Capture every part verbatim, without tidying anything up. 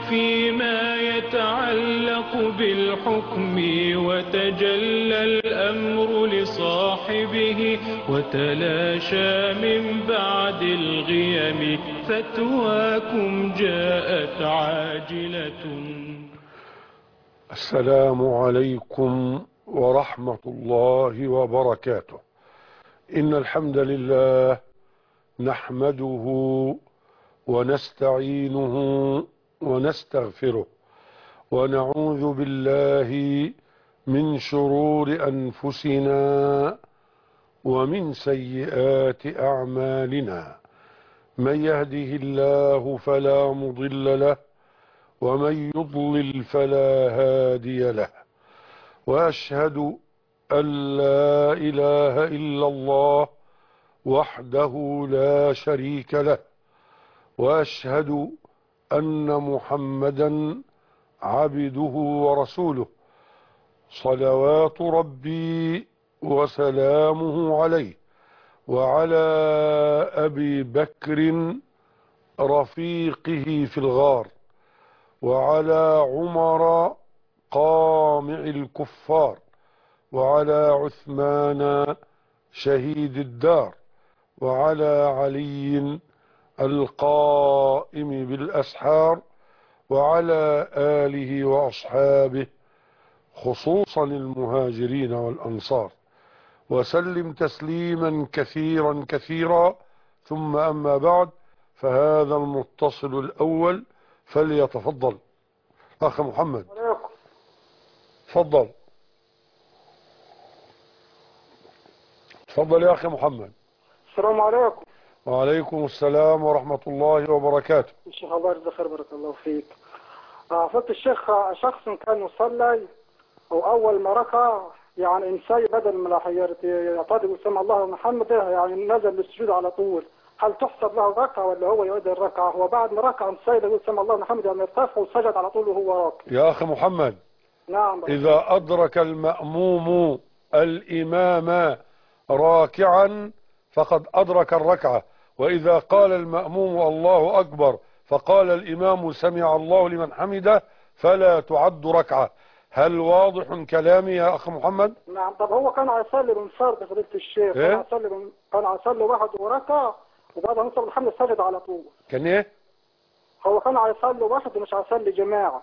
فيما يتعلق بالحكم وتجلى الأمر لصاحبه وتلاشى من بعد الغيم فتواكم جاءت عاجلة. السلام عليكم ورحمة الله وبركاته. إن الحمد لله نحمده ونستعينه ونستغفره ونعوذ بالله من شرور أنفسنا ومن سيئات أعمالنا. من يهده الله فلا مضل له ومن يضلل فلا هادي له، وأشهد أن لا إله إلا الله وحده لا شريك له، وأشهد أن محمدا عبده ورسوله صلوات ربي وسلامه عليه وعلى أبي بكر رفيقه في الغار، وعلى عمر قامع الكفار، وعلى عثمان شهيد الدار، وعلى علي القائم بالأسحار، وعلى آله وأصحابه خصوصا المهاجرين والأنصار، وسلم تسليما كثيرا كثيرا. ثم أما بعد، فهذا المتصل الأول فليتفضل. أخ محمد تفضل. تفضل يا أخي محمد. السلام عليكم. وعليكم السلام ورحمة الله وبركاته. الشيخ الله يجزاك خير، بارك الله فيك. فضل الشيخ، شخص كان يصلي وأول ما ركع يعني إنسان بدل ما يعتقد سمع الله محمد يعني نزل للسجود على طول، هل تحسب له ركعة ولا هو يؤدي الركعة؟ وبعد ما ركع إنسان يقول سمع الله محمد يعني ارتفع وسجد على طول وهو راكع. يا أخي محمد، نعم، إذا أدرك المأموم الإمام راكعا فقد أدرك الركعة، وإذا قال المأموم الله أكبر فقال الإمام سمع الله لمن حمده فلا تعد ركعة. هل واضح كلامي يا أخ محمد؟ نعم. طب هو كان هيصلي بانفراد فضيلة الشيخ، إيه؟ كان هيصلي من... كان هيصلي واحد وركع وبعد ما نصب الحمد سجد على طول. كان إيه؟ هو كان هيصلي واحد ومش هيصلي جماعة.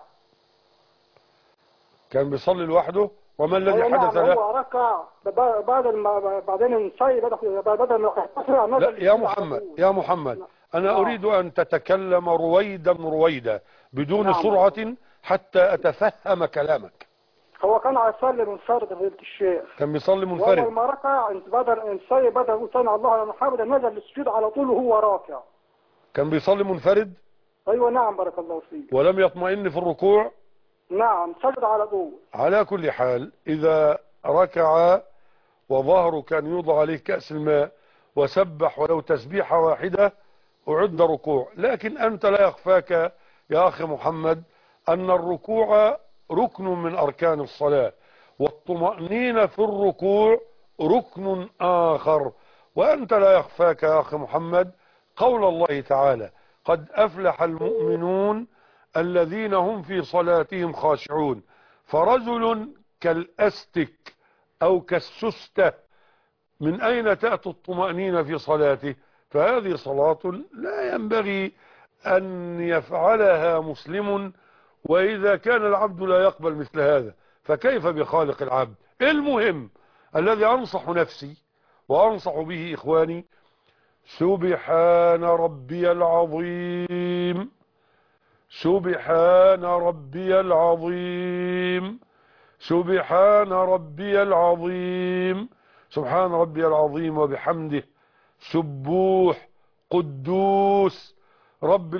كان بيصلي لوحده. وما الذي نعم حدث له؟ هو ركع بعد ما بعدين انسي بدل ما لا يا محمد، يا محمد أنا نعم. أريد أن تتكلم رويدا رويدا بدون نعم. سرعة حتى أتفهم كلامك. هو كان هيصلي منفرد فضيلة الشيخ. كان بيصلي وأول منفرد. ما ركع بدل انسي بدل سمع الله على محمد نزل للسجود على طول وهو راكع. كان بيصلي منفرد. أيوة نعم، بارك الله فيك. ولم يطمئن في الركوع. نعم، سجد على طول. على كل حال، إذا ركع وظهره كان يوضع عليه كأس الماء وسبح ولو تسبيحة واحدة أعد ركوع. لكن أنت لا يخفاك يا أخي محمد أن الركوع ركن من أركان الصلاة، والطمأنينة في الركوع ركن آخر. وأنت لا يخفاك يا أخي محمد قول الله تعالى: قد أفلح المؤمنون الذين هم في صلاتهم خاشعون. فرجل كالأستك أو كالسستة من أين تأتي الطمأنينة في صلاته؟ فهذه صلاة لا ينبغي أن يفعلها مسلم، وإذا كان العبد لا يقبل مثل هذا فكيف بخالق العبد؟ المهم الذي أنصح نفسي وأنصح به إخواني: سبحان ربي العظيم، سبحان ربي العظيم، سبحان ربي العظيم، سبحان ربي العظيم وبحمده سبوح قدوس رب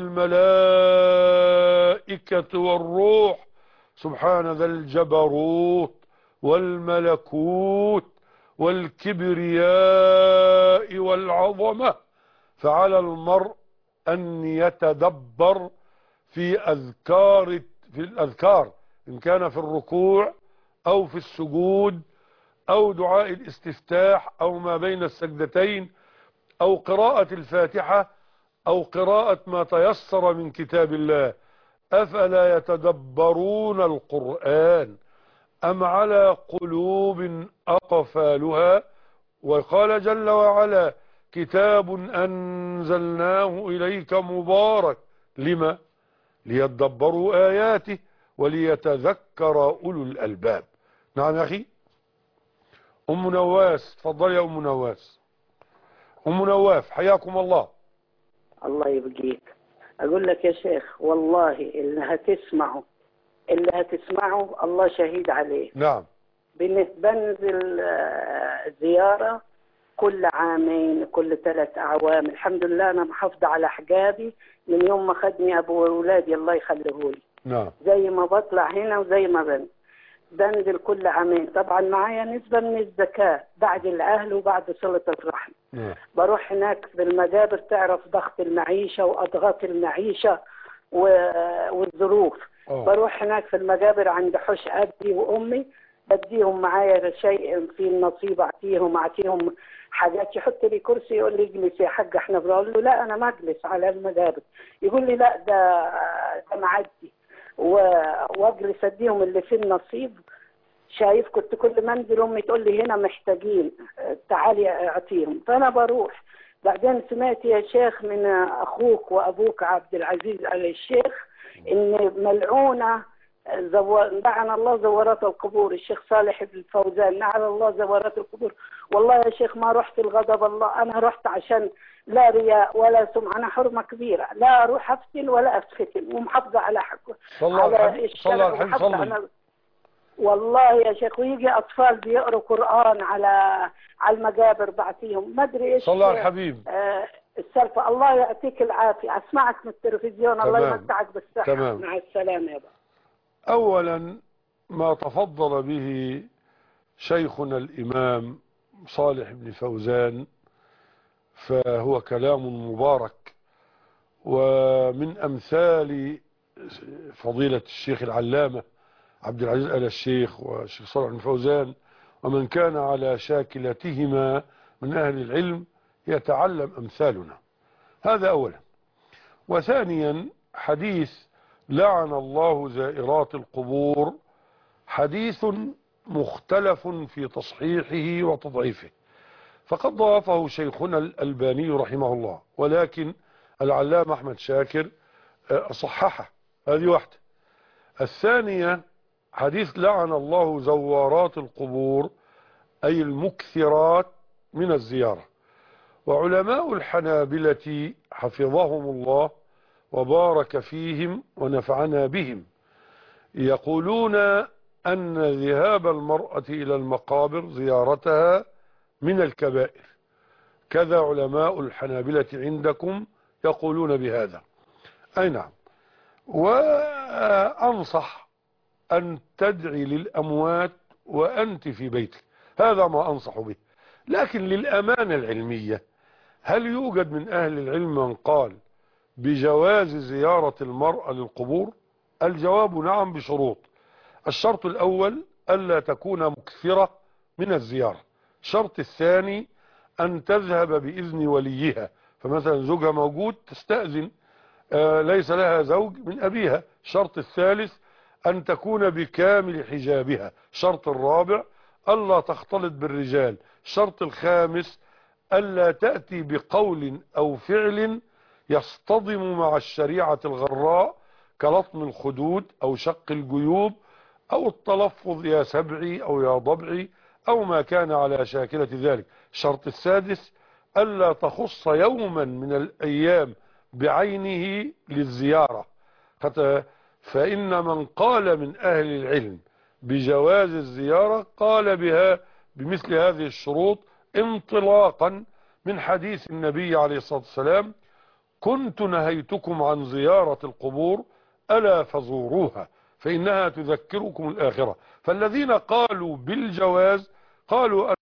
الملائكة والروح سبحان ذا الجبروت والملكوت والكبرياء والعظمة. فعلى المرء أن يتدبر في أذكار في الأذكار إن كان في الركوع أو في السجود أو دعاء الاستفتاح أو ما بين السجدتين أو قراءة الفاتحة أو قراءة ما تيسر من كتاب الله أفلا يتدبرون القرآن أم على قلوب أقفالها. وقال جل وعلا كتاب أنزلناه إليك مبارك لما ليتدبروا آياته وليتذكر أولو الألباب. نعم يا أخي. أم نواس، تفضل يا أم نواس. أم نواف حياكم الله. الله يبقيك. أقول لك يا شيخ والله اللي هتسمعه اللي هتسمعه الله شهيد عليه. نعم. بننزل زيارة كل عامين كل ثلاث أعوام. الحمد لله أنا محافظة على حجابي من يوم ما خدني أبو أولادي الله يخليهولي. نعم. زي ما بطلع هنا وزي ما بنزل بنزل كل عامين. طبعا معايا نسبة من الزكاة بعد الأهل وبعد صلة الرحم. نعم. بروح هناك في المجابر تعرف ضغط المعيشة وأضغاط المعيشة والظروف. أوه. بروح هناك في المجابر عند حوش أبي وأمي بديهم معايا شيء في النصيب أعطيهم أعطيهم حاجات. يحط لي كرسي يقول لي اجلس يا حاج احنا. بقول له لا أنا ما أجلس على المجابر. يقول لي لا ده ده معدي واجلس اديهم اللي في النصيب. شايف كنت كل ما انزل امي تقول لي هنا محتاجين تعالي اعطيهم. فانا بروح. بعدين سمعت يا شيخ من اخوك وابوك عبد العزيز ال الشيخ ان ملعونه زو... لعن الله زوارات القبور. الشيخ صالح بن فوزان لعن الله زوارات القبور. والله يا شيخ ما رحت الغضب الله. انا رحت عشان لا رياء ولا سمعة. أنا حرمة كبيرة لا أروح أفتن ولا أفتن ومحافظة على حقه على الشرع ومحافظة على. والله يا شيخ ويجي أطفال بيقروا قرآن على على المجابر بعطيهم ما أدري إيش. صلى على الحبيب. آه السالفة. الله يعطيك العافية. أسمعك من التلفزيون. تمام. الله يمتعك بالصحة. تمام. مع السلامة يا بابا. أولا ما تفضل به شيخنا الإمام صالح بن فوزان فهو كلام مبارك. ومن أمثال فضيلة الشيخ العلامة عبد العزيز آل الشيخ والشيخ صالح بن فوزان ومن كان على شاكلتهما من أهل العلم يتعلم أمثالنا. هذا أولا. وثانيا حديث لعن الله زائرات القبور حديث مختلف في تصحيحه وتضعيفه. فقد ضافه شيخنا الألباني رحمه الله ولكن العلامة أحمد شاكر صححه. هذه واحدة. الثانية حديث لعن الله زوارات القبور أي المكثرات من الزيارة. وعلماء الحنابلة حفظهم الله وبارك فيهم ونفعنا بهم يقولون أن ذهاب المرأة إلى المقابر زيارتها من الكبائر. كذا علماء الحنابلة عندكم يقولون بهذا. أي نعم. وأنصح أن تدعي للأموات وأنت في بيتك. هذا ما أنصح به. لكن للأمانة العلمية هل يوجد من أهل العلم من قال بجواز زيارة المرأة للقبور؟ الجواب نعم بشروط. الشرط الأول ألا تكون مكثرة من الزيارة. الشرط الثاني أن تذهب بإذن وليها. فمثلا زوجها موجود تستأذن آه ليس لها زوج من أبيها. الشرط الثالث أن تكون بكامل حجابها. الشرط الرابع ألا تختلط بالرجال. الشرط الخامس ألا تأتي بقول أو فعل يصطدم مع الشريعة الغراء كلطم الخدود أو شق الجيوب أو التلفظ يا سبعي أو يا ضبعي أو ما كان على شاكلة ذلك. الشرط السادس ألا تخص يوما من الأيام بعينه للزيارة. فإن من قال من أهل العلم بجواز الزيارة قال بها بمثل هذه الشروط انطلاقا من حديث النبي عليه الصلاة والسلام كنت نهيتكم عن زيارة القبور ألا فزوروها فإنها تذكركم الآخرة. فالذين قالوا بالجواز قالوا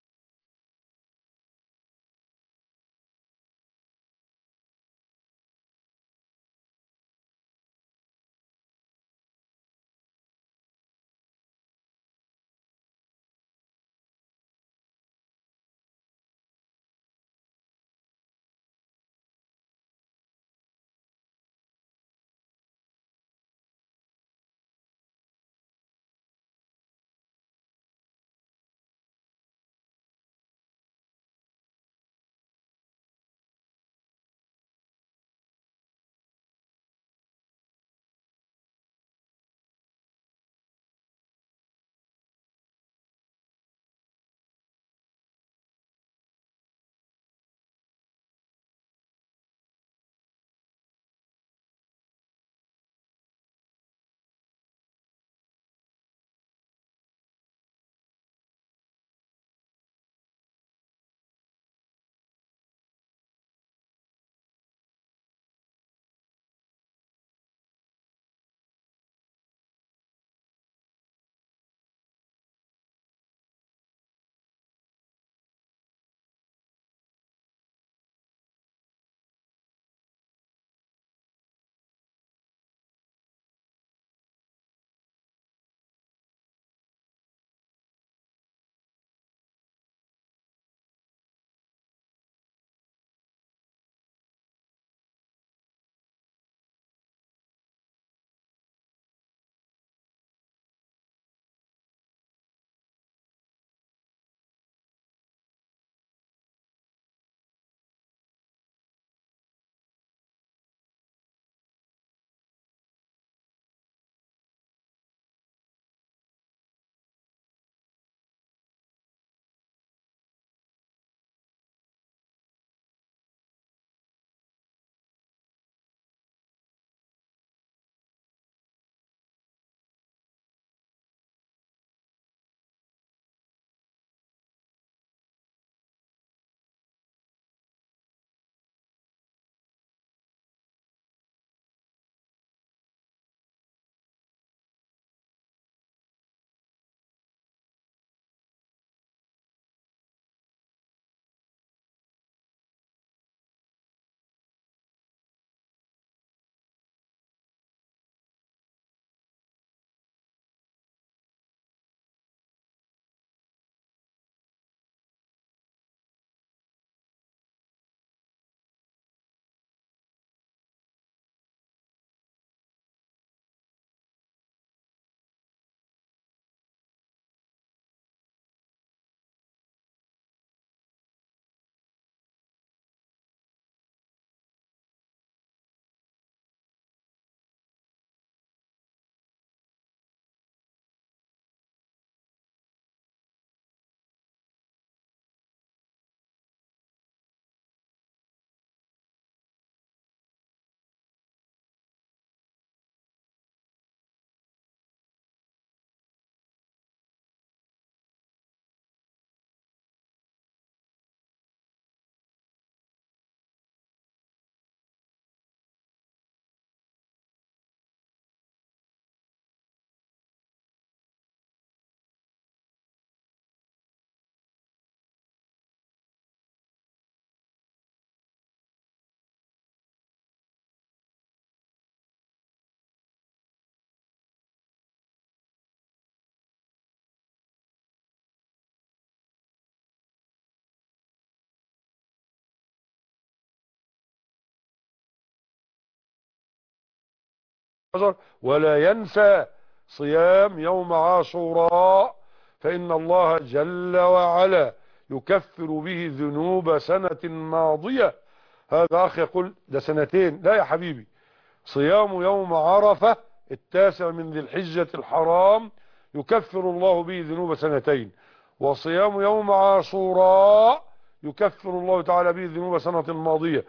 ولا ينسى صيام يوم عاشوراء، فإن الله جل وعلا يكفر به ذنوب سنة ماضية. هذا أخ يقول ده سنتين. لا يا حبيبي، صيام يوم عرفة التاسع من ذي الحجة الحرام يكفر الله به ذنوب سنتين، وصيام يوم عاشوراء يكفر الله تعالى به ذنوب سنة ماضية،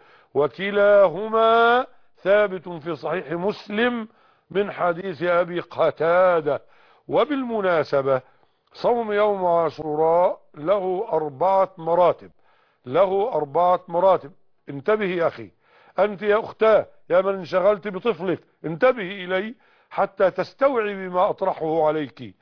وكلاهما ثابت في صحيح مسلم من حديث أبي قتادة. وبالمناسبة صوم يوم عاشوراء له أربعة مراتب، له أربعة مراتب. انتبهي يا أخي، أنت يا أختاه يا من انشغلت بطفلك، انتبهي إلي حتى تستوعبي ما أطرحه عليك.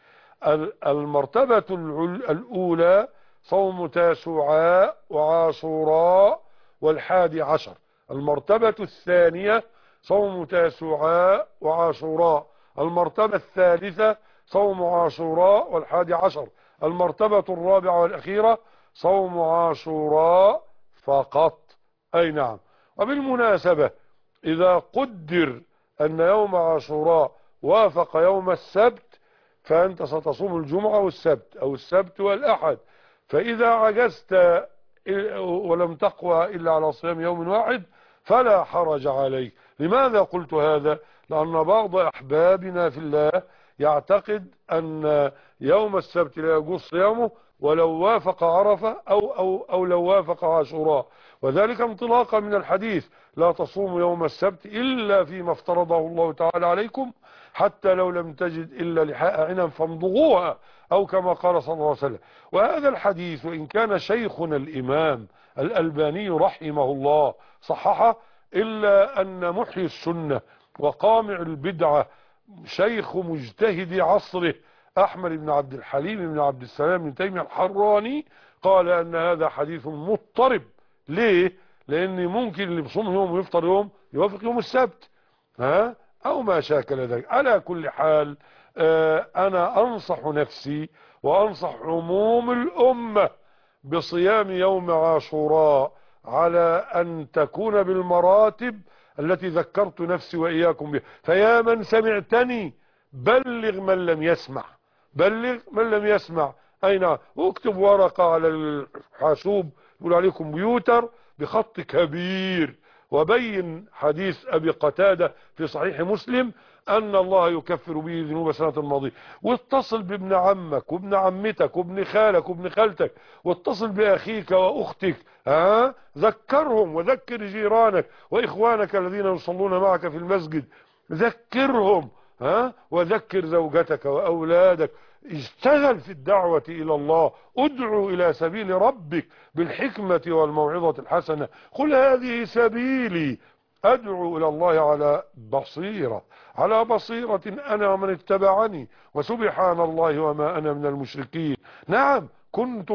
المرتبة الأولى صوم تاسوعاء وعاشوراء والحادي عشر. المرتبة الثانية صوم تاسوعاء وعاشوراء. المرتبة الثالثة صوم عاشوراء والحادي عشر. المرتبة الرابعة والأخيرة صوم عاشوراء فقط. أي نعم. وبالمناسبة إذا قدر أن يوم عاشوراء وافق يوم السبت فأنت ستصوم الجمعة والسبت أو السبت والأحد. فإذا عجزت ولم تقوى إلا على صيام يوم واحد فلا حرج عليك. لماذا قلت هذا؟ لأن بعض أحبابنا في الله يعتقد أن يوم السبت لا يجوز صيامه ولو وافق عرفة أو, أو, أو لو وافق عاشوراء، وذلك انطلاقا من الحديث لا تصوموا يوم السبت إلا فيما افترضه الله تعالى عليكم، حتى لو لم تجد إلا لحاء عنب فامضغوها، أو كما قال صلى الله عليه وسلم. وهذا الحديث وإن كان شيخنا الإمام الألباني رحمه الله صححه، إلا أن محيي السنة وقامع البدعة شيخ مجتهد عصره أحمد بن عبد الحليم بن عبد السلام بن تيمية الحراني قال أن هذا حديث مضطرب. ليه؟ لأن ممكن اللي بصوم يوم ويفطر يوم يوافق يوم السبت، ها أو ما شاكل ذلك. على كل حال آه أنا أنصح نفسي وأنصح عموم الأمة بصيام يوم عاشوراء على أن تكون بالمراتب التي ذكرت نفسي وإياكم بها. فيا من سمعتني بلغ من لم يسمع، بلغ من لم يسمع. أين اكتب ورقة على الحاسوب يقول عليه كمبيوتر بخط كبير وبين حديث أبي قتادة في صحيح مسلم أن الله يكفر به ذنوب سنة الماضية، واتصل بابن عمك وابن عمتك وابن خالك وابن خالتك، واتصل بأخيك وأختك، ها ذكرهم، وذكر جيرانك وإخوانك الذين يصلون معك في المسجد، ذكرهم، ها وذكر زوجتك وأولادك. اشتغل في الدعوة إلى الله، ادعو إلى سبيل ربك بالحكمة والموعظة الحسنة. قل هذه سبيلي أدعو إلى الله على بصيرة، على بصيرة أنا ومن اتبعني، وسبحان الله وما أنا من المشركين. نعم كنتم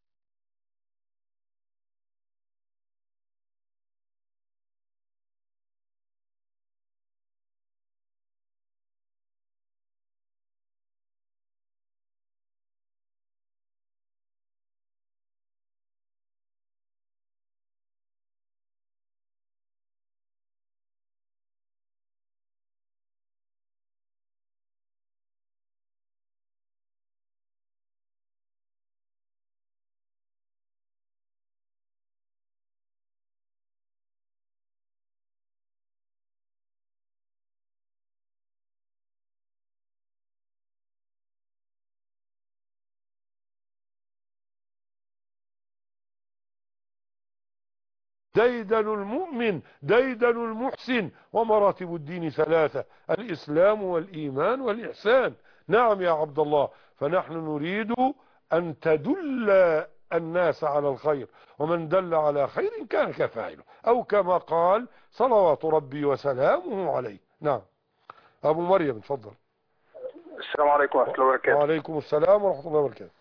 ديدن المؤمن ديدن المحسن، ومراتب الدين ثلاثة: الإسلام والإيمان والإحسان. نعم يا عبد الله، فنحن نريد أن تدل الناس على الخير، ومن دل على خير كان كفاعله، أو كما قال صلوات ربي وسلامه عليه. نعم أبو مريم اتفضل. السلام عليكم ورحمة الله وبركاته. وعليكم السلام ورحمة الله وبركاته.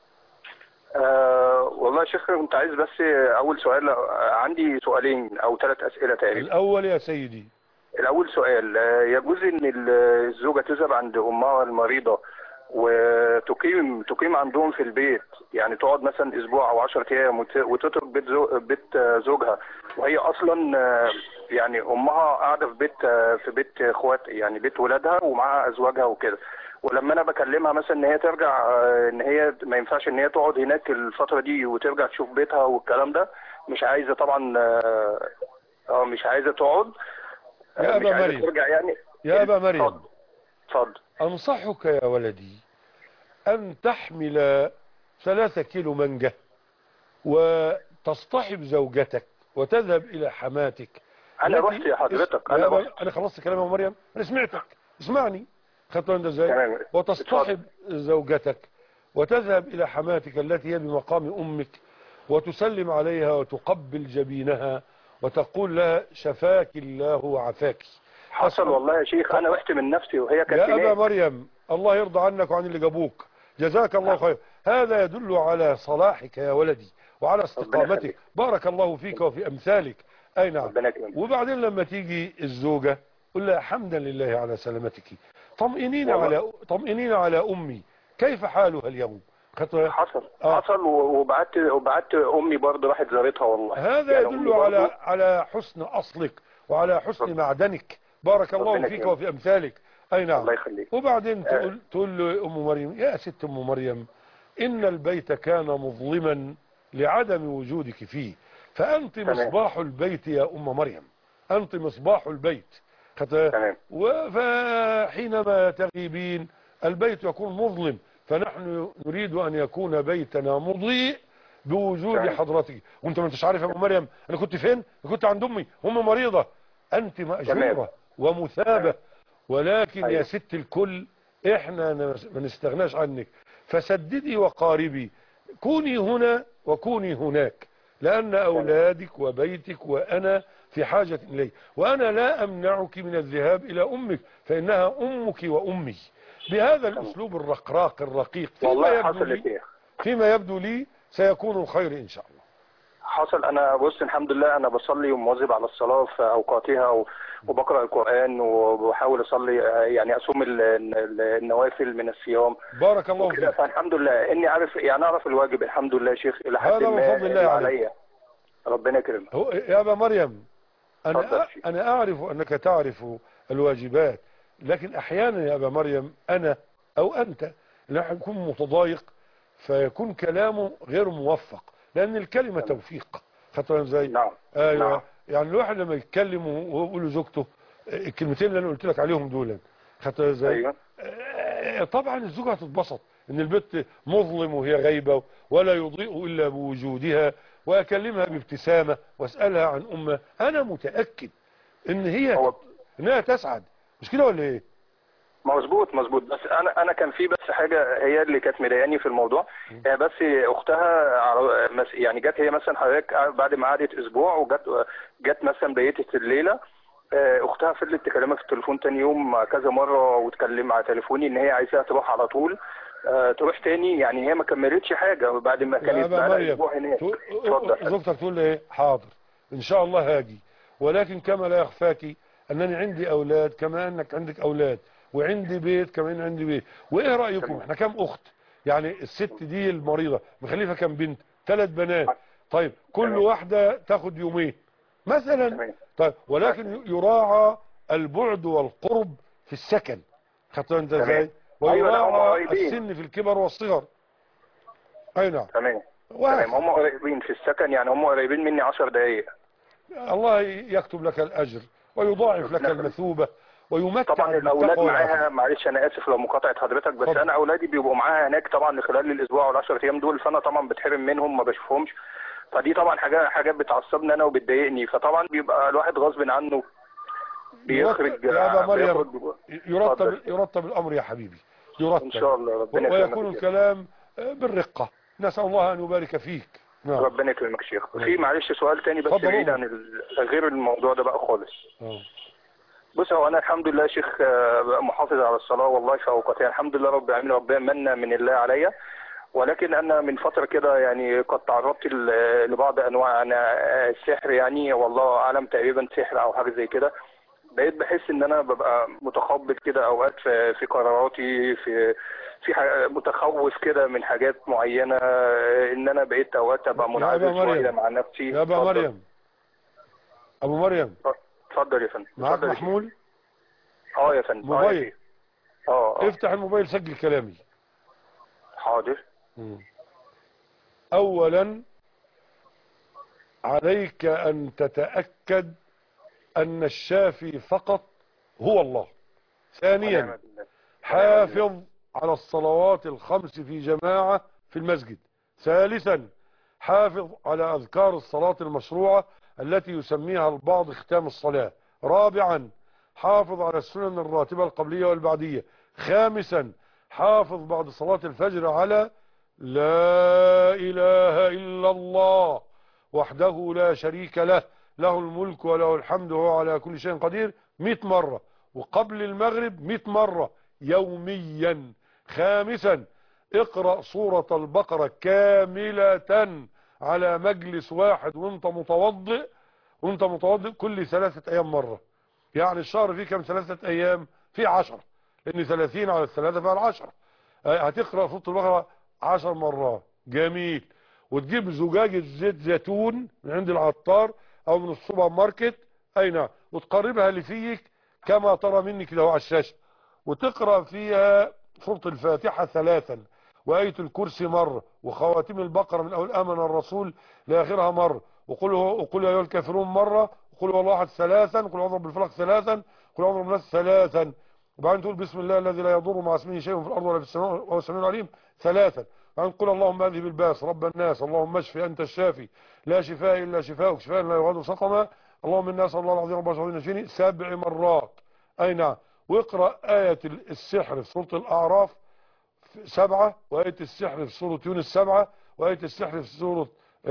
أه والله يا شيخ كنت عايز بس أول سؤال، عندي سؤالين أو ثلاث أسئلة تقريبا. الأول يا سيدي، الأول سؤال، يجوز إن الزوجة تذهب عند أمها المريضة وتقيم تقيم عندهم في البيت، يعني تقعد مثلا اسبوع او عشرة ايام وت- وتترك بيت زو بيت زوجها، وهي اصلا آه، يعني امها قاعده في بيت آه، في بيت اخوات، يعني بيت ولادها ومعاها ازواجها وكده. ولما انا بكلمها مثلا ان هي ترجع، آه، ان هي ما ينفعش ان هي تقعد هناك الفتره دي وترجع تشوف بيتها والكلام ده، مش عايزه طبعا. اه آه، مش عايزه تقعد، آه، يا مش أبا عايزه مريم ترجع يعني. يا أبا اتفضل. مريم اتفضل. أنصحك يا ولدي أن تحمل ثلاثة كيلو منجة وتصطحب زوجتك وتذهب إلى حماتك انا رحت التي يا اس... حضرتك، يا انا أبا رحت. أنا خلصت كلام يا مريم، أنا سمعتك، اسمعني. خدت بالك ازاي؟ تمام. اتفضل. وتصطحب زوجتك وتذهب إلى حماتك التي هي بمقام أمك وتسلم عليها وتقبل جبينها وتقول لها شفاك الله وعافاك. حصل أسأل والله يا شيخ، انا رحت من نفسي وهي كانت يا أبا هناك. مريم الله يرضى عنك وعن اللي جابوك، جزاك الله خير. هذا يدل على صلاحك يا ولدي وعلى ربنا استقامتك، يخليك. بارك الله فيك وفي أمثالك. أي نعم. ربنا يكرمك. وبعدين لما تيجي الزوجة قل لها حمدا لله على سلامتك، طمئنين والله على طمئنين على أمي، كيف حالها اليوم؟ خطوة. حصل آه. حصل و- وبعت وبعت امي برضه راحت زارتها والله. هذا يعني يدل امي على برضه. على حسن أصلك وعلى حسن معدنك، بارك الله ربنا فيك يكرمك. وفي أمثالك. أي نعم. الله يخليك. وبعدين آه. تقول تقول له أم مريم يا ست أم مريم إن البيت كان مظلما لعدم وجودك فيه، فأنت تمام. مصباح البيت يا أم مريم، أنت مصباح البيت. تمام. فحينما تغيبين البيت يكون مظلم، فنحن نريد أن يكون بيتنا مضيء بوجود تمام. حضرتك. وانت ما انتش عارف يا ام مريم انا كنت فين؟ انا كنت عند امي، امي مريضه، انت تمام. ماجوره ومثابه، ولكن يا أيوه. ست الكل احنا ما نستغناش عنك، فسددي وقاربي، كوني هنا وكوني هناك، لان اولادك وبيتك وانا في حاجه اليه، وانا لا امنعك من الذهاب الى امك فانها امك وامي، بهذا الاسلوب الرقراق الرقيق. فيما والله يبدو حصل يا لي شيخ. فيما يبدو لي سيكون الخير ان شاء الله. حصل. انا بص الحمد لله انا بصلي ومواظب على الصلاه في اوقاتها و- وبقرا القران وبحاول اصلي، آه، يعني اصوم ال- ال- النوافل من الصيام بارك الله وكده. فيك. فالحمد لله اني عارف، يعني اعرف الواجب الحمد لله يا شيخ الى حد هذا من ما فضل الله اللي عليك. عليا. ربنا يكرمك. هو يا ابا مريم اتفضل انا يا شيخ. انا اعرف انك تعرف الواجبات، لكن احيانا يا ابا مريم انا او انت نحن نكون متضايق فيكون كلامه غير موفق، لان الكلمه تمام. توفيق. خدت ازاي؟ نعم. ايوه. نعم. يعني الواحد لما يتكلم ويقول لزوجته الكلمتين اللي انا قلت لك عليهم دول، خدت ازاي؟ ايوه. آه، طبعا الزوجه هتتبسط ان البيت مظلم وهي غايبه ولا يضيء الا بوجودها، واكلمها بابتسامه واسالها عن امها، انا متاكد ان هي هو انها تسعد، مش كده ولا ايه؟ مظبوط مظبوط. بس انا انا كان في بس حاجه هي اللي كانت مضايقاني في الموضوع، هي بس اختها عر- مس- يعني جت هي مثلا حضرتك بعد ما قعدت اسبوع وجت جت مثلا بيتت الليله، آه، اختها فضلت تكلمها في التليفون تاني يوم كذا مره وتكلم على تليفوني ان هي عايزاها تروح على طول، آه، تروح تاني، يعني هي ما كملتش حاجه بعد ما يا كانت ابا بقى لها مريم اسبوع هناك. تقول- اتفضل. زوجتك تقول لي ايه؟ حاضر ان شاء الله هاجي، ولكن كما لا يخفاك انني عندي اولاد كما انك عندك اولاد، وعندي بيت كمان عندي بيت. وايه رايكم تمام. احنا كام اخت؟ يعني الست دي المريضه مخلفه كام بنت؟ ثلاث بنات. طيب كل تمام. واحده تاخد يومين مثلا. تمام. طيب ولكن يراعى البعد والقرب في السكن، خدت انت تمام. ازاي؟ ايوه لا هم ويراعى قريبين. السن في الكبر والصغر. اي نعم. تمام. وهكذا. تمام هم قريبين في السكن، يعني هم قريبين مني عشر دقايق. الله يكتب لك الأجر ويضاعف لك ربنا يخليك. المثوبة ويمتعك طبعا الاولاد بالتقوى معاها، والعافية. معلش انا اسف لو مقاطعه حضرتك، بس اتفضل. انا اولادي بيبقوا معاها هناك طبعا خلال الاسبوع والعشر ايام دول، فانا طبعا بتحرم منهم ما بشوفهمش، فدي طبعا حاجه حاجات بتعصبني انا وبتضايقني، فطبعا بيبقى الواحد غصب عنه بيخرج يرتب يا أبا مريم، بيخرج. يرتب اتفضل. يرتب الأمر يا حبيبي، ان يرتب شاء الله ربنا ويكون يكرمك. الكلام بالرقة. نسأل الله أن يبارك فيك. نعم. ربنا يكرمك يا شيخ. نعم. في معلش سؤال تاني بس اتفضل. بعيد عن ال- غير الموضوع ده بقى خالص. آه. بص هو انا الحمد لله يا شيخ، آه، محافظ على الصلاه والله في اوقاتها الحمد لله رب العالمين، ربنا من من الله عليا، ولكن انا من فتره كده يعني قد تعرضت ل- لبعض انواع أنا السحر، يعني والله اعلم تقريبا سحر او حاجه زي كده، بقيت بحس ان انا ببقى متخبط كده اوقات في في قراراتي، في في ح- متخوف كده من حاجات معينه، ان انا بقيت اوقات ابقى يا أبا منعزل شويه مريم، مع نفسي. يا أبا اتفضل. مريم، أبو مريم، اتفضل يا فندم. معاك اتفضل يا شيخ. محمول اه يا فندم. اه يا موبايل؟ شيخ. اه اه افتح الموبايل، سجل كلامي. حاضر. مم. أولا عليك أن تتأكد أن الشافي فقط هو الله. ثانيا ونعم بالله. حافظ على الصلوات الخمس في جماعة في المسجد. ثالثا حافظ على أذكار الصلاة المشروعة التي يسميها البعض ختام الصلاة. رابعا حافظ على السنن الراتبة القبلية والبعدية. خامسا حافظ بعد صلاة الفجر على لا إله إلا الله وحده لا شريك له، له الملك وله الحمد وهو على كل شيء قدير مئة مرة، وقبل المغرب مئة مرة يوميا. خامسا اقرأ سورة البقرة كاملة على مجلس واحد وانت متوضئ، وانت متوضئ كل ثلاثة ايام مرة. يعني الشهر فيه كم؟ ثلاثة ايام، فيه عشرة، لان ثلاثين على الثلاثة فيها العشرة. هتقرأ سورة البقرة عشر مرات. جميل. وتجيب زجاجة زيت زيتون من عند العطار او من السوبر ماركت، اي نعم، وتقربها لفيك كما ترى مني كده على الشاشة، وتقرأ فيها سورة الفاتحة ثلاثا، وآية الكرسي مرة، وخواتيم البقرة من أول آمن الرسول لآخرها مرة، وقل هو وقل يا أيها الكافرون مرة، وقل هو الله أحد ثلاثا، وقل أعوذ بالفلق ثلاثا، وقل أعوذ بالناس ثلاثا، وبعدين تقول بسم الله الذي لا يضر مع اسمه شيء في الأرض ولا في السماء وهو السميع العليم ثلاثا، وبعدين قل اللهم اذهب الباس رب الناس اللهم اشفي أنت الشافي لا شفاء إلا شفاءك شفاء لا يغادر سقما اللهم إنا نسأل الله العظيم رب العالمين نجيني سبع مرات. أي نعم. واقرأ آية السحر في سورة الأعراف سبعة، وآية السحر في سورة يونس سبعة، وآية السحر في سورة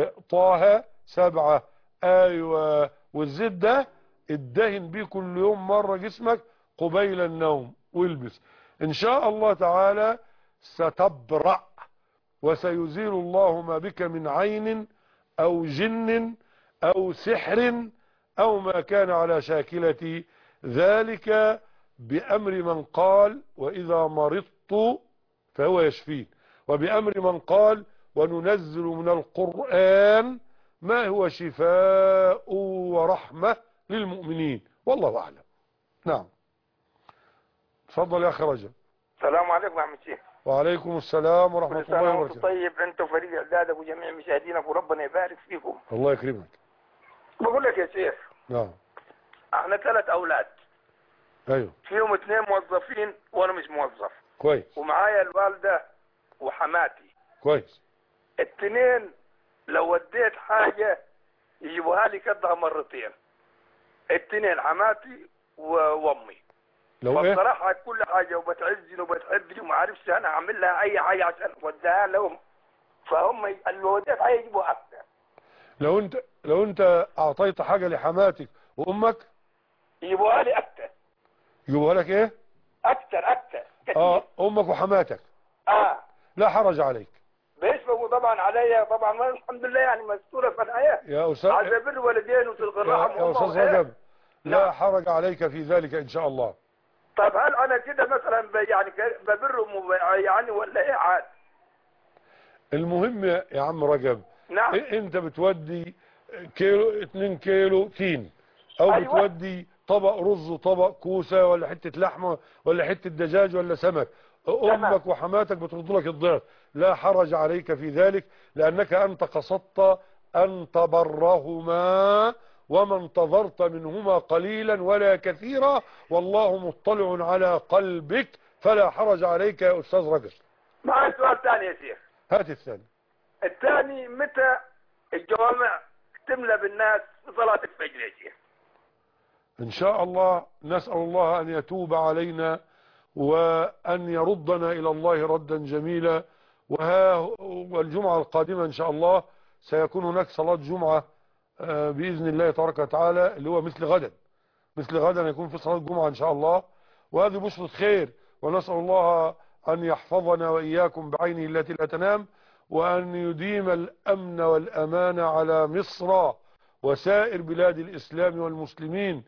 طه سبعة. أيوة. والزيت ده ادهن بيه كل يوم مرة جسمك قبيل النوم والبس، إن شاء الله تعالى ستبرأ، وسيزيل الله ما بك من عين أو جن أو سحر أو ما كان على شاكلة ذلك، بأمر من قال وإذا مرضت فهو يشفين، وبأمر من قال وننزل من القرآن ما هو شفاء ورحمة للمؤمنين، والله أعلم. نعم. تفضل يا أخي رجب. السلام عليكم يا عم الشيخ. وعليكم السلام ورحمة كل سنة الله وانتم وبركاته. طيب انت وفريق اعدادك وجميع مشاهدينك وربنا يبارك فيكم. الله يكرمك. بقول لك يا شيخ، نعم. احنا ثلاث اولاد، ايوه فيهم اثنين موظفين وانا مش موظف، كويس ومعايا الوالدة وحماتي. كويس. الاثنين لو وديت حاجة يجيبوها لي كدها مرتين، الاثنين حماتي و- وامي. لو ايه؟ فبصراحة كل حاجة وبتعزني وبتحبني وما عارفش انا اعمل لها اي حاجة عشان اوديها لهم، فهم اللي وديت حاجة يجيبوها اكثر. لو انت لو انت اعطيت حاجة لحماتك وامك يجيبوها لي اكثر يجيبوها لك ايه؟ اكثر اكثر كتير. اه امك وحماتك اه لا حرج عليك. بيشفقوا طبعا عليا طبعا، وانا الحمد لله يعني مستوره في الحياه. يا استاذ عايز بر والدين وتلقى يا, الرحم يا استاذ رجب، لا حرج عليك في ذلك ان شاء الله. طيب هل انا كده مثلا ب- يعني ك- ببرهم وب- يعني ولا ايه عاد؟ المهم يا يا عم رجب، نعم. إيه انت بتودي كيلو اتنين كيلو تين، او أيوة. بتودي طبق رز وطبق كوسة ولا حتة لحمة ولا حتة دجاج ولا سمك، امك وحماتك بترد لك الضعف، لا حرج عليك في ذلك، لانك انت قصدت ان تبرهما وما انتظرت منهما قليلا ولا كثيرا، والله مطلع على قلبك، فلا حرج عليك يا استاذ رجب. معي سؤال ثاني يا شيخ. هات الثاني. الثاني، متى الجوامع تملى بالناس في صلاه الفجر يا شيخ؟ إن شاء الله نسأل الله أن يتوب علينا وأن يردنا إلى الله ردا جميلا. وها والجمعة القادمة إن شاء الله سيكون هناك صلاة جمعة بإذن الله تبارك وتعالى، اللي هو مثل غدا مثل غدا يكون في صلاة جمعة إن شاء الله، وهذه بشرة خير، ونسأل الله أن يحفظنا وإياكم بعينه التي لا تنام، وأن يديم الأمن والأمان على مصر وسائر بلاد الإسلام والمسلمين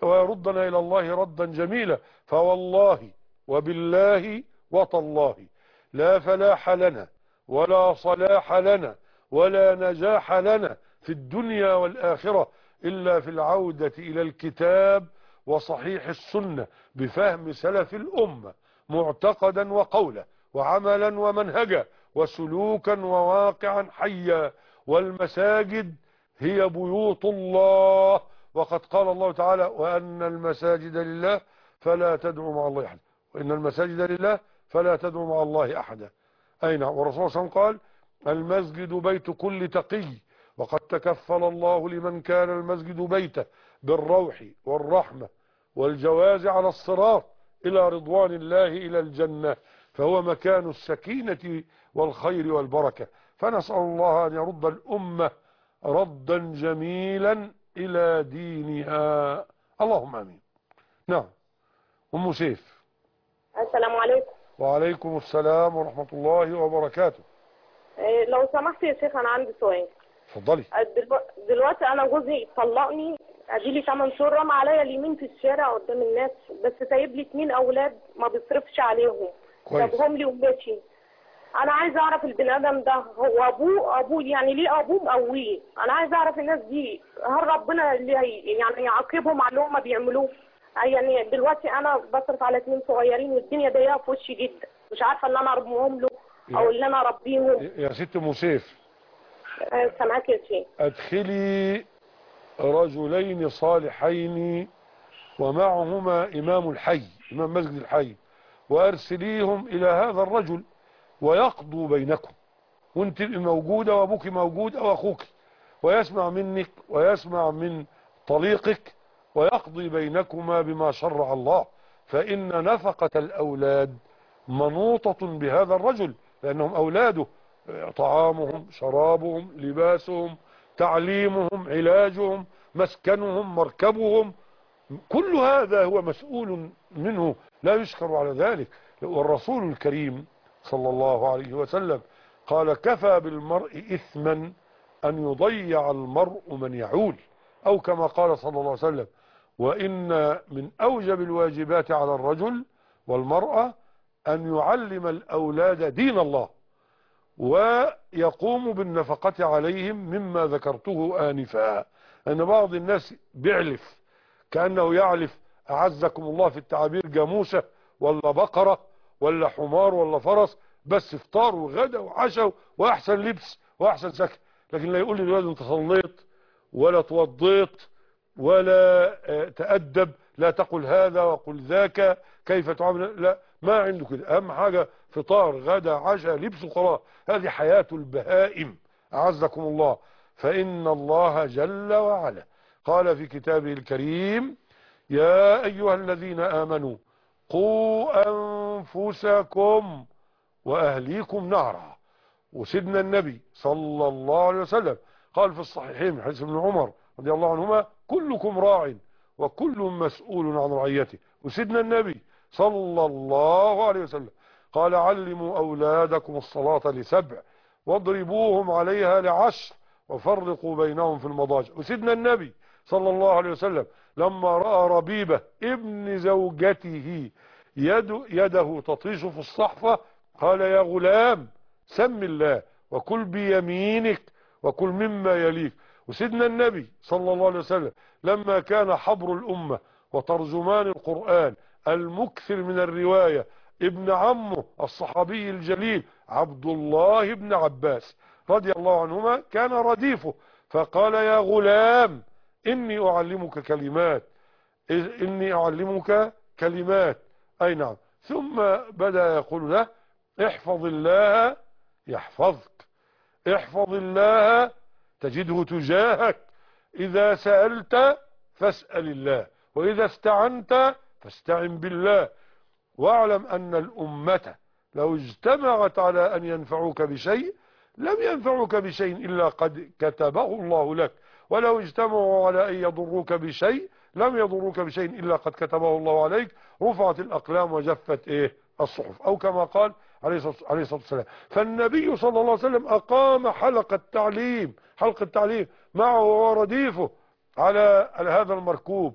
ويردنا إلى الله ردا جميلا. فوالله وبالله وتالله لا فلاح لنا ولا صلاح لنا ولا نجاح لنا في الدنيا والآخرة إلا في العودة إلى الكتاب وصحيح السنة بفهم سلف الأمة معتقدا وقولا وعملا ومنهجا وسلوكا وواقعا حيا. والمساجد هي بيوت الله، وقد قال الله تعالى: وأن المساجد لله فلا تدعوا مع الله أحدا، وإن المساجد لله فلا تدعوا مع الله أحدا. أين والرسول صلى الله عليه وسلم قال: المسجد بيت كل تقي، وقد تكفل الله لمن كان المسجد بيته بالروح والرحمة والجواز على الصراط إلى رضوان الله إلى الجنة، فهو مكان السكينة والخير والبركة. فنسأل الله أن يرد الأمة ردا جميلا إلى دينها، اللهم آمين. نعم، أم سيف. السلام عليكم. وعليكم السلام ورحمة الله وبركاته. إيه لو سمحت يا شيخ، أنا عندي سؤال. اتفضلي. دلوقتي أنا جوزي طلقني، أديلي ثمان شهور، رمى عليا اليمين في الشارع قدام الناس، بس سايب لي اتنين أولاد ما بيصرفش عليهم، جابهم لي وماشي. أنا عايز أعرف البني آدم ده هو أبوه أبوه يعني ليه أبوه مقويه؟ أنا عايز أعرف الناس دي هل ربنا اللي هي يعني يعاقبهم على اللي هم بيعملوه؟ يعني دلوقتي أنا بصرف على اتنين صغيرين والدنيا ضيقة في وشي جدا، مش عارفة إن أنا أربيهم له أو إن أنا أربيهم. يا ست أم سيف، سامعاك يا شيخ. أدخلي رجلين صالحين ومعهما إمام الحي، إمام مسجد الحي، وأرسليهم إلى هذا الرجل ويقضوا بينكم، وانت موجودة وابوك موجود او اخوك، ويسمع منك ويسمع من طليقك ويقضي بينكما بما شرع الله. فإن نفقة الأولاد منوطة بهذا الرجل، لأنهم أولاده، طعامهم شرابهم لباسهم تعليمهم علاجهم مسكنهم مركبهم، كل هذا هو مسؤول منه، لا يشكر على ذلك. والرسول الكريم صلى الله عليه وسلم قال: كفى بالمرء إثما أن يضيع المرء من يعول، أو كما قال صلى الله عليه وسلم: وإن من أوجب الواجبات على الرجل والمرأة أن يعلم الأولاد دين الله ويقوم بالنفقة عليهم، مما ذكرته آنفا. أن بعض الناس بيعلف كأنه يعلف أعزكم الله في التعبير جاموسة ولا بقرة ولا حمار ولا فرس، بس افطار وغدا وعشاء وأحسن لبس وأحسن سكن، لكن لا يقول لي الولد انت صليت ولا توضيت ولا تأدب، لا تقل هذا وقل ذاك، كيف تعامل، لا، ما عنده كده. أهم حاجة فطار غدا عشاء لبس وخلاص. هذه حياة البهائم أعزكم الله. فإن الله جل وعلا قال في كتابه الكريم: يا أيها الذين آمنوا قوا أنفسكم وأهليكم نارا. وسيدنا النبي صلى الله عليه وسلم قال في الصحيحين من حديث ابن عمر رضي الله عنهما: كلكم راع وكل مسؤول عن رعيته. وسيدنا النبي صلى الله عليه وسلم قال: علموا أولادكم الصلاة لسبع واضربوهم عليها لعشر وفرقوا بينهم في المضاجع. وسيدنا النبي صلى الله عليه وسلم لما رأى ربيبة ابن زوجته يد يده تطيش في الصحفة قال: يا غلام سم الله وكل بيمينك وكل مما يليك. وسيدنا النبي صلى الله عليه وسلم لما كان حبر الأمة وترجمان القرآن المكثر من الرواية ابن عمه الصحابي الجليل عبد الله بن عباس رضي الله عنهما كان رديفه، فقال: يا غلام إني أعلمك كلمات إني أعلمك كلمات أي نعم. ثم بدأ يقول له: احفظ الله يحفظك، احفظ الله تجده تجاهك، إذا سألت فاسأل الله، وإذا استعنت فاستعن بالله، واعلم أن الأمة لو اجتمعت على أن ينفعوك بشيء لم ينفعوك بشيء إلا قد كتبه الله لك، ولو اجتمعوا على أن يضروك بشيء لم يضروك بشيء إلا قد كتبه الله عليك، رفعت الأقلام وجفت إيه الصحف، أو كما قال عليه الصلاة والسلام. فالنبي صلى الله عليه وسلم أقام حلقة تعليم حلقة تعليم معه ورديفه على هذا المركوب،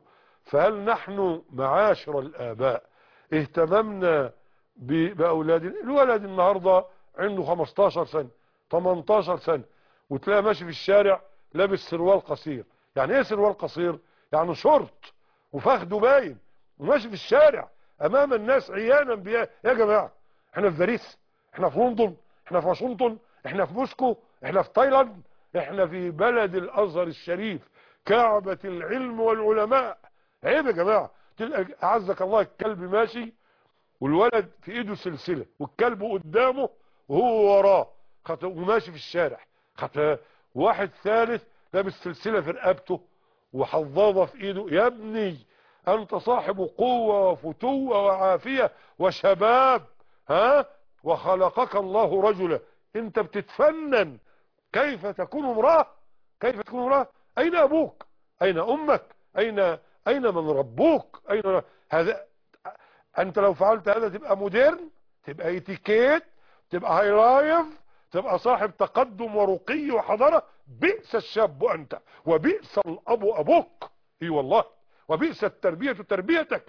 فهل نحن معاشر الآباء اهتممنا بأولادنا؟ الولد النهاردة عنده خمستاشر سنة تمنتاشر سنة وتلاقي ماشي في الشارع لابس سروال قصير. يعني ايه سروال قصير؟ يعني شورت وفخده باين وماشي في الشارع امام الناس عيانا بيا. يا جماعة احنا في باريس، احنا في لندن، احنا في واشنطن، احنا في موسكو، احنا في تايلاند، احنا في بلد الازهر الشريف، كعبة العلم والعلماء. عيب يا جماعة. تلقى اعزك الله الكلب ماشي والولد في ايده سلسلة والكلب قدامه وهو وراه وماشي في الشارع. واحد ثالث لابس سلسلة في رقبته وحظاظة في ايده. يا ابني انت صاحب قوة وفتوة وعافية وشباب، ها، وخلقك الله رجلا. انت بتتفنن كيف تكون امرأة، كيف تكون امرأة. اين ابوك؟ اين امك؟ اين اين من ربوك؟ اين هذا؟ انت لو فعلت هذا تبقى مودرن، تبقى اتيكيت، تبقى هاي لايف، تبقى صاحب تقدم ورقي وحضارة. بئس الشاب انت وبئس الاب ابوك. اي والله. وبئس التربية تربيتك.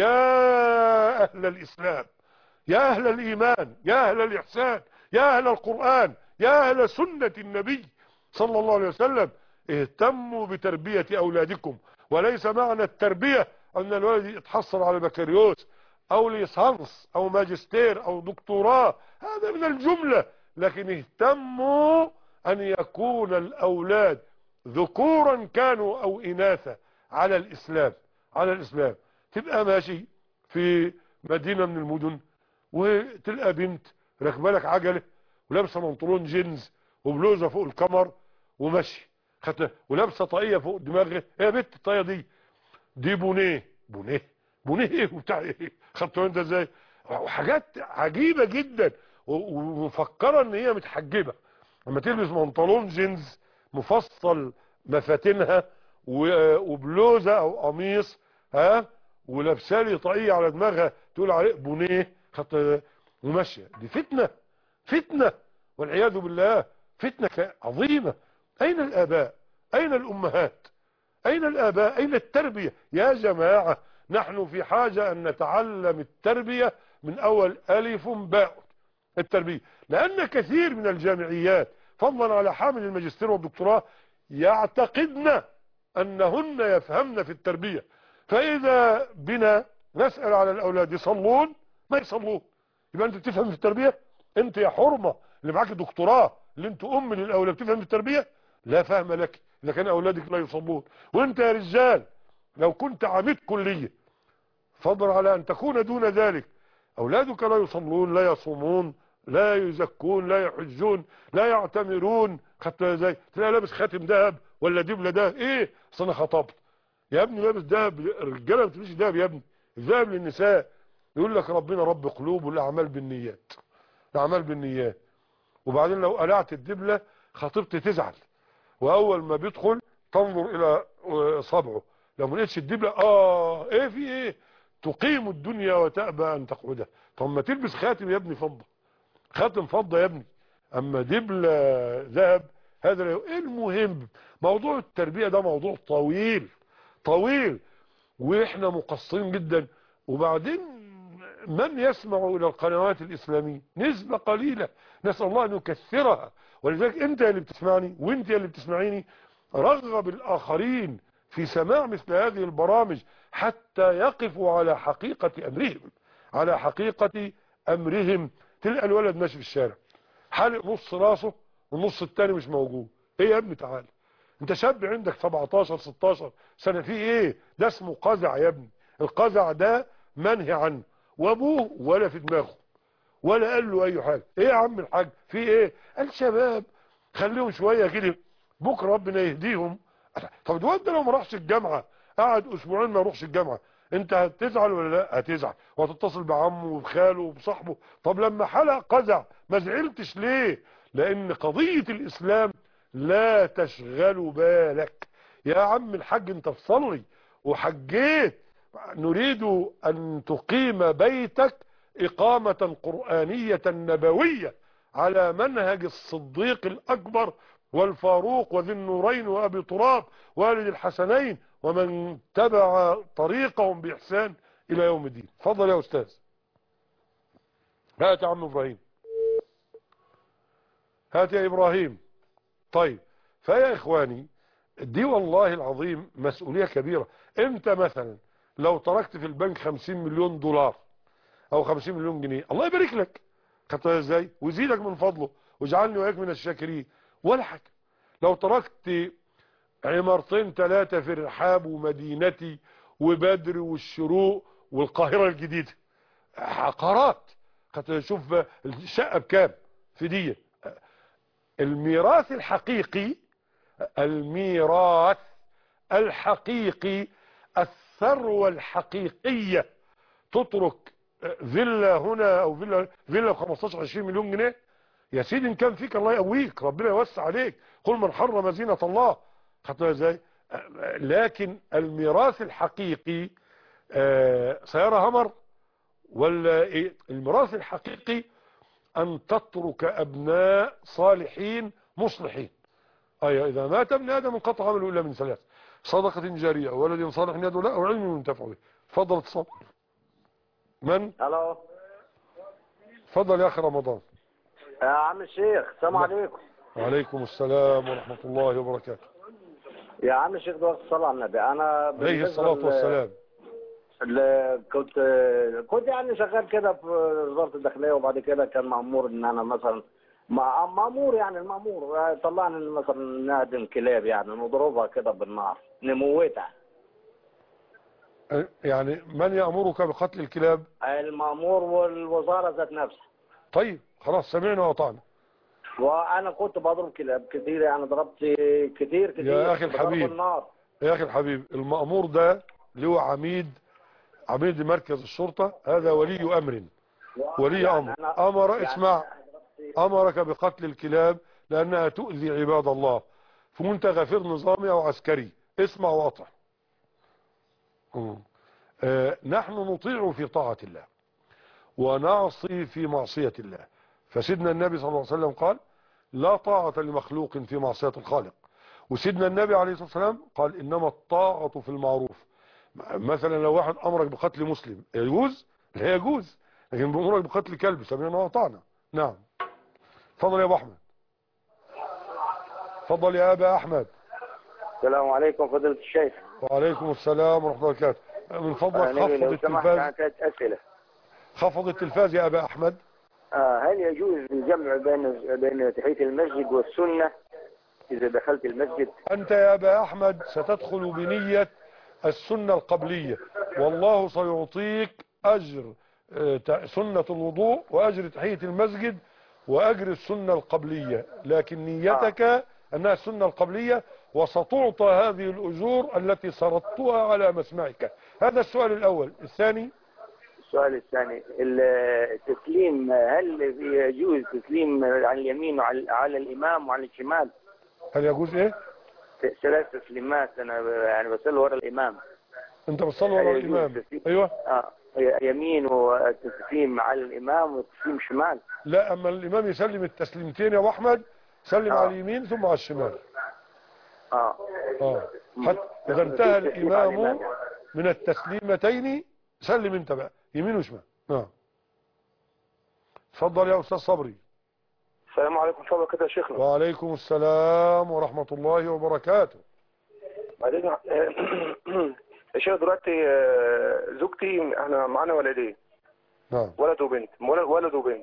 يا اهل الاسلام، يا اهل الايمان، يا اهل الاحسان، يا اهل القرآن، يا اهل سنة النبي صلى الله عليه وسلم، اهتموا بتربية اولادكم. وليس معنى التربية ان الولد يتحصل على بكالوريوس او ليسانس او ماجستير او دكتوراه، هذا من الجملة. لكن اهتموا ان يكون الاولاد ذكورا كانوا او اناثا على الاسلام، على الاسلام. تبقى ماشي في مدينة من المدن وتلقى بنت راكبه لك عجله ولابسه بنطلون جينز وبلوزه فوق الكمر وماشي ولابسه طاقيه فوق دماغها. ايه يا بنت الطاقيه دي؟ دي بونيه. بونيه بونيه ايه وبتاع ايه؟ خدتوا انت ازاي؟ وحاجات عجيبه جدا ومفكره ان هي متحجبه. لما تلبس بنطلون جينز مفصل مفاتنها وبلوزه او قميص، ها، ولابسالي طاقيه على دماغها تقول عليه بونيه، خدت وماشيه. دي فتنه، فتنه والعياذ بالله، فتنه عظيمه. اين الاباء؟ اين الامهات؟ اين الاباء؟ اين التربيه يا جماعه؟ نحن في حاجه ان نتعلم التربيه من اول الف باء التربيه. لان كثير من الجامعيات فضلا على حامل الماجستير والدكتوراه يعتقدن انهن يفهمن في التربيه. فاذا بنا نسال على الاولاد يصلون ما يصلون، يبقى انت بتفهم في التربيه؟ انت يا حرمه اللي معاك دكتوراه اللي انت ام للاولاد بتفهم في التربيه؟ لا فهم لك اذا كان اولادك لا يصلون. وانت يا رجال لو كنت عميد كليه فضل على ان تكون دون ذلك اولادك لا يصلون، لا يصومون، لا يزكون، لا يحجون، لا يعتمرون، خدت ازاي؟ تلاقي لابس خاتم ذهب ولا دبله ده ايه؟ اصل انا خطبت يا ابني لابس ذهب. الرجاله ما بتلبسش ذهب يا ابني، الذهب للنساء. يقول لك ربنا رب قلوب والاعمال بالنيات، الاعمال بالنيات. وبعدين لو قلعت الدبله خطيبتي تزعل، واول ما بيدخل تنظر الى صبعه، لو ما لقيتش الدبله اه ايه في ايه؟ تقيم الدنيا وتأبى ان تقعدها. طب ما تلبس خاتم يا ابني فضه، خاتم فضه يا ابني، اما دبله ذهب هذا ايه المهم؟ موضوع التربيه ده موضوع طويل طويل واحنا مقصرين جدا. وبعدين من يسمع الى القنوات الاسلاميه؟ نسبه قليله، نسال الله ان يكثرها. ولذلك انت اللي بتسمعني وانت اللي بتسمعيني رغب الاخرين في سماع مثل هذه البرامج حتى يقفوا على حقيقه امرهم، على حقيقه امرهم. تلقى الولد ماشي في الشارع حالق نص راسه والنص التاني مش موجود. ايه يا ابني تعالى، انت شاب عندك سبعتاشر ستاشر سنه، في ايه؟ ده اسمه قزع يا ابني. القزع ده منهي عنه، وابوه ولا في دماغه ولا قال له اي حاجه. ايه يا عم الحاج في ايه؟ قال شباب خليهم شويه كده بكره ربنا يهديهم. طب الواد ده لو ما راحش الجامعه قعد اسبوعين ما يروحش الجامعه، انت هتزعل ولا لا؟ هتزعل وهتتصل بعمه وبخاله وبصاحبه. طب لما حلق قزع ما زعلتش ليه؟ لان قضيه الاسلام لا تشغل بالك. يا عم الحاج انت تصلي وحجيت، نريد ان تقيم بيتك اقامة قرآنية نبوية على منهج الصديق الاكبر والفاروق وذي النورين وابي تراب والد الحسنين ومن تبع طريقهم بإحسان إلى يوم الدين. تفضل يا أستاذ. هات يا عم إبراهيم، هات يا إبراهيم. طيب، فيا إخواني دي والله العظيم مسؤولية كبيرة. انت مثلا لو تركت في البنك خمسين مليون دولار او خمسين مليون جنيه، الله يبارك لك، خدتها ازاي ويزيدك من فضله واجعلني وإياك من الشاكرين، ولا حاجة. لو تركت عمارتين ثلاثة في الرحاب ومدينتي وبدر والشروق والقاهرة الجديدة، عقارات، شوف الشقة بكام في دي. الميراث الحقيقي، الميراث الحقيقي، الثروة الحقيقية، تترك فيلا هنا او فيلا فيلا ب خمستاشر عشرين مليون جنيه، يا سيدي ان كان فيك الله يقويك، ربنا يوسع عليك، قل من حرم زينة الله، خدتها ازاي. لكن الميراث الحقيقي آه سيارة همر ولا ايه؟ الميراث الحقيقي ان تترك ابناء صالحين مصلحين. اي اذا مات ابن ادم انقطع عمله الا من ثلاث: صدقة جارية او ولد صالح يدعو له او علم ينتفع به. تفضل اتصل. من؟ الو. تفضل يا اخي رمضان. يا عم الشيخ السلام عليكم. وعليكم السلام ورحمة الله وبركاته. يا عم الشيخ ده الصلاة على النبي. انا عليه الصلاة والسلام. اللي كنت كنت يعني شغال كده في وزارة الداخلية، وبعد كده كان مأمور ان انا مثلا مأمور يعني المأمور طلعني مثلا نهدم كلاب، يعني نضربها كده بالنار نموتها. يعني من يأمرك بقتل الكلاب؟ المأمور والوزارة ذات نفسها. طيب خلاص سمعنا وطعنا. وانا كنت بضرب كلاب كتير، يعني ضربت كتير كتير يا اخي الحبيب، يا اخي الحبيب، المأمور ده اللي هو عميد عميد مركز الشرطة، هذا ولي امر، ولي امر. امر يعني اسمع امرك بقتل الكلاب لانها تؤذي عباد الله، فانت غفير نظامي او عسكري، اسمع واطع. آه نحن نطيع في طاعة الله ونعصي في معصية الله. فسيدنا النبي صلى الله عليه وسلم قال: لا طاعة لمخلوق في معصية الخالق. وسيدنا النبي عليه الصلاة والسلام قال: إنما الطاعة في المعروف. مثلا لو واحد أمرك بقتل مسلم يجوز؟ لا يجوز. لكن بأمرك بقتل كلب سمعنا وطعنا. نعم. تفضل يا أبو أحمد. تفضل يا أبا أحمد. السلام عليكم فضيلة الشيخ. وعليكم السلام ورحمة الله وبركاته. من فضلك خفض التلفاز. ثلاث أسئلة. خفض التلفاز يا أبا أحمد. آه هل يجوز الجمع بين بين تحية المسجد والسنة إذا دخلت المسجد؟ أنت يا أبا أحمد ستدخل بنية السنة القبلية، والله سيعطيك أجر سنة الوضوء وأجر تحية المسجد وأجر السنة القبلية، لكن نيتك آه. أنها السنة القبلية، وستعطى هذه الأجور التي سردتها على مسمعك. هذا السؤال الأول. الثاني، السؤال الثاني التسليم، هل يجوز تسليم على اليمين وعلى الإمام وعلى الشمال؟ هل يجوز ايه؟ ثلاث تسليمات، انا يعني بصلي ورا الامام. انت بتصلي ورا الامام؟ ايوه. اه يمين وتسليم على الامام وتسليم شمال. لا، اما الامام يسلم التسليمتين يا ابو احمد، سلم آه. على اليمين ثم على الشمال. اه اه حتى اذا انتهى الامام من التسليمتين سلم انت بقى يمين وشمال. اه اتفضل يا استاذ صبري. السلام عليكم ورحمة الله يا شيخنا. وعليكم السلام ورحمة الله وبركاته. بعدين يا شيخ دلوقتي زوجتي احنا معانا ولدين. نعم. ولد وبنت، ولد وبنت.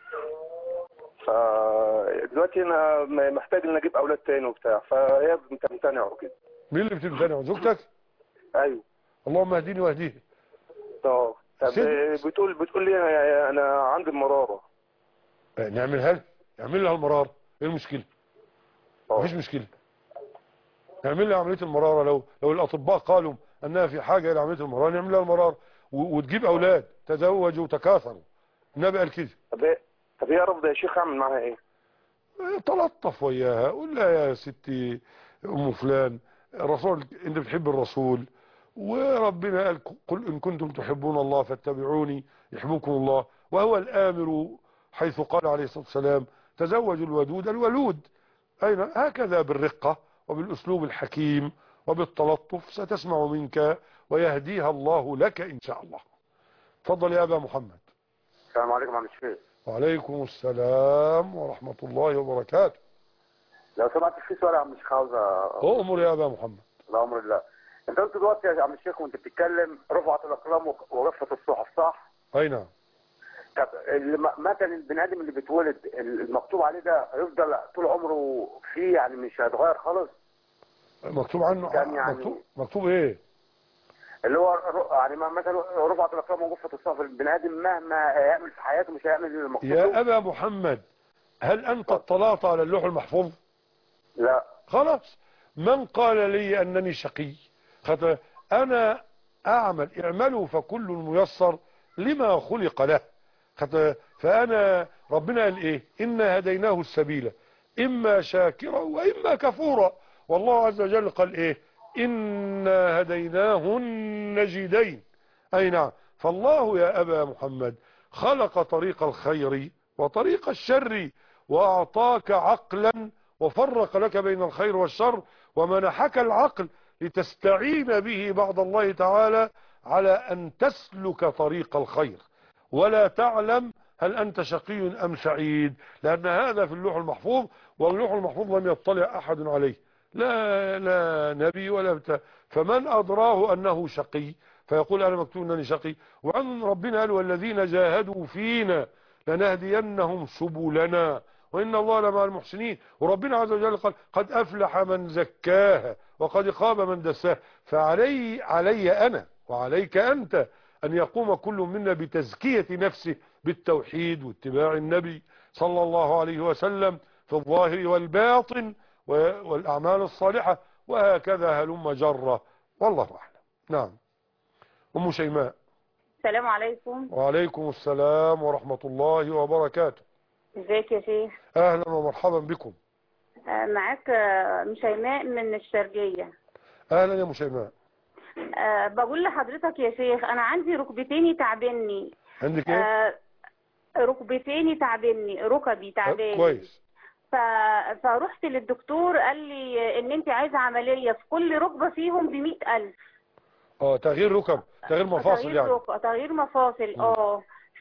فدلوقتي انا محتاج ان اجيب اولاد تاني وبتاع، فهي بتمتنع وكده. مين اللي بتمتنع؟ زوجتك؟ ايوه. اللهم اهديني واهديه. اه بتقول بتقول لي انا انا عندي المرارة. نعملها لها، نعمل لها المرارة، ايه المشكلة؟ مفيش مشكلة. نعمل لها عملية المرارة، لو لو الاطباء قالوا انها في حاجة الى عملية المرارة نعمل لها المرارة، وتجيب اولاد، تزوجوا وتكاثروا. النبي قال كده. طب طب هي رفض يا شيخ، اعمل معاها ايه؟ تلطف وياها، قول لها يا ستي ام فلان، الرسول انت بتحب الرسول، وربنا قال قل ان كنتم تحبون الله فاتبعوني يحبكم الله، وهو الامر حيث قال عليه الصلاة والسلام تزوجوا الودود الولود. أين هكذا بالرقة وبالأسلوب الحكيم وبالتلطف ستسمع منك ويهديها الله لك إن شاء الله. تفضل يا أبا محمد. السلام عليكم يا عم الشيخ. وعليكم السلام ورحمة الله وبركاته. لو سمعت في سؤال يا عم الشيخ عاوز أؤمر يا أبا محمد. لا أمر الله. أنت قلت دلوقتي يا عم الشيخ وأنت بتتكلم رفعت الأقلام ورفعت الصحف صح؟ أي نعم. طب مثلا البني آدم اللي بيتولد المكتوب عليه ده هيفضل طول عمره فيه يعني مش هيتغير خالص؟ مكتوب عنه يعني مكتوب مكتوب إيه؟ اللي هو يعني مثلا رفعت الأقلام ورفعت الصحف البني آدم مهما يعمل في حياته مش هيعمل المكتوب. يا أبا محمد هل أنت اطلعت على اللوح المحفوظ؟ لا. خلاص. من قال لي أنني شقي؟ أنا أعمل اعملوا فكل ميسر لما خلق له. فأنا ربنا قال إيه؟ إنا هديناه السبيل إما شاكرا وإما كفورا. والله عز وجل قال إيه؟ إنا هديناه النجدين. أي نعم. فالله يا أبا محمد خلق طريق الخير وطريق الشر وأعطاك عقلا وفرق لك بين الخير والشر ومنحك العقل لتستعين به بعد الله تعالى على أن تسلك طريق الخير ولا تعلم هل أنت شقي أم سعيد، لأن هذا في اللوح المحفوظ، واللوح المحفوظ لم يطلع أحد عليه، لا لا نبي ولا بتاع. فمن أدراه أنه شقي فيقول أنا مكتوب أنني شقي. وعن ربنا قال والذين جاهدوا فينا لنهدينهم سبلنا وإن الله لمع المحسنين. وربنا عز وجل قال قد أفلح من زكاها وقد خاب من دساها. فعلي علي أنا وعليك أنت أن يقوم كل منا بتزكية نفسه بالتوحيد واتباع النبي صلى الله عليه وسلم في الظاهر والباطن والأعمال الصالحة، وهكذا هلم جرة. والله أعلم. نعم. أم شيماء. السلام عليكم. وعليكم السلام ورحمة الله وبركاته. ازيك يا شيخ؟ أهلا ومرحبا بكم. معاك شيماء من الشرقية. أهلا يا شيماء. أه بقول لحضرتك يا شيخ أنا عندي ركبتيني تعبني. عندك إيه؟ أه ركبتيني تعبني ركبي تعباني. أه كويس. ف... فرحت للدكتور قال لي ان انت عايزه عمليه في كل ركبه فيهم ب مئة ألف. اه تغيير ركب، تغيير مفاصل تغيير يعني. ركب. تغيير مفاصل اه ف...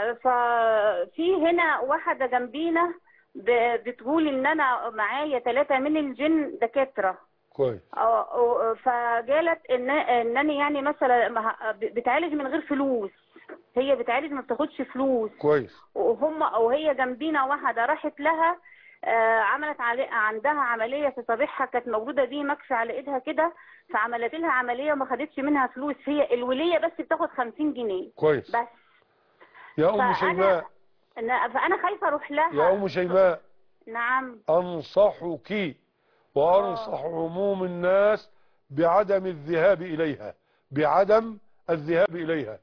ففي هنا واحده جنبينا ب... بتقول ان انا معايا ثلاثه من الجن دكاتره. كويس. اه فجالت ان انني يعني مثلا بتعالج من غير فلوس، هي بتعالج ما بتاخدش فلوس. كويس. وهم او هي جنبينا واحده راحت لها آه عملت علي عندها عمليه في صبيحها كانت موجوده دي مكفي على ايدها كده، فعملت لها عمليه وما خدتش منها فلوس، هي الوليه بس بتاخد خمسين جنيه كويس. بس. يا ام شيماء فانا خايفه اروح لها. يا ام شيماء. نعم. انصحك وانصح عموم الناس بعدم الذهاب اليها، بعدم الذهاب اليها.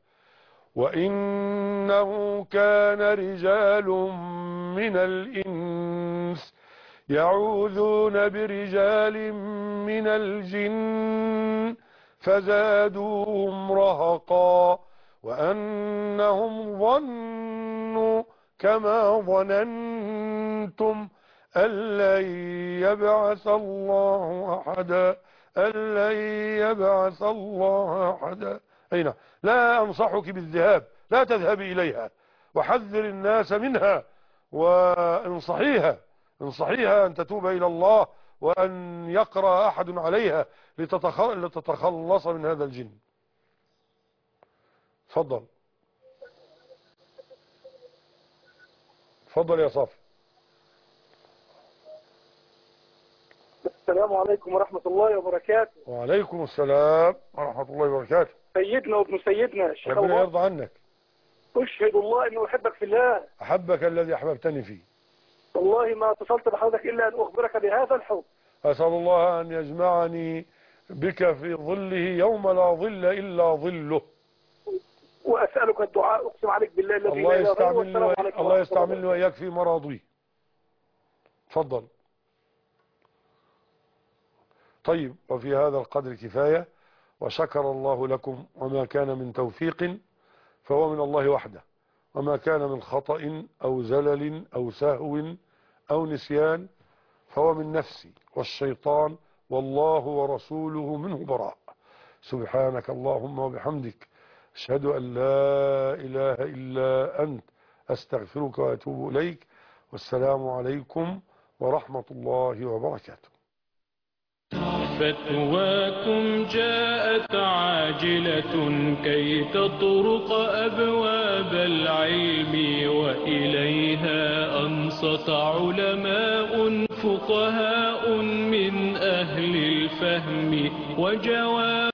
وإنه كان رجال من الإنس يعوذون برجال من الجن فزادوهم رهقا وأنهم ظنوا كما ظننتم أن لن يبعث الله أحدا أن لن يبعث الله أحدا. أين لا أنصحك بالذهاب، لا تذهبي إليها، وحذر الناس منها وانصحيها انصحيها أن تتوب إلى الله وأن يقرأ أحد عليها لتتخلص من هذا الجن. تفضل. تفضل يا صافي. السلام عليكم ورحمة الله وبركاته. وعليكم السلام ورحمة الله وبركاته. سيدنا وابن سيدنا الشيخ ربنا يرضى عنك. أشهد الله أنه أحبك في الله. أحبك الذي أحببتني فيه. والله ما اتصلت بحضرتك إلا أن أخبرك بهذا الحب. أسأل الله أن يجمعني بك في ظله يوم لا ظل إلا ظله. وأسألك الدعاء أقسم عليك بالله الذي الله يستعملني الله يستعملني وإياك في مراضيه. تفضل. طيب، وفي هذا القدر كفاية، وشكر الله لكم، وما كان من توفيق فهو من الله وحده، وما كان من خطأ أو زلل أو سهو أو نسيان فهو من نفسي والشيطان والله ورسوله منه براء. سبحانك اللهم وبحمدك، أشهد أن لا إله إلا أنت، أستغفرك وأتوب إليك. والسلام عليكم ورحمة الله وبركاته. فتواكم جاءت عاجلة كي تطرق أبواب العلم، وإليها أنصت علماء فقهاء من أهل الفهم وجواب